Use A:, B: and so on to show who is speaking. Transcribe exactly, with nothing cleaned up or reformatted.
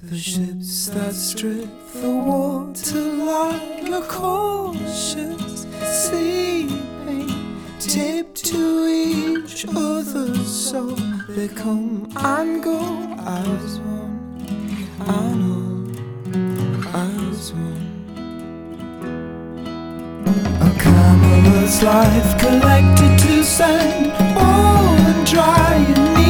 A: The ships that drift the waterline are cautious, sleeping, taped to each other, so they come and go as one. I know, as one. A camelot's life collected to sand, all and dry and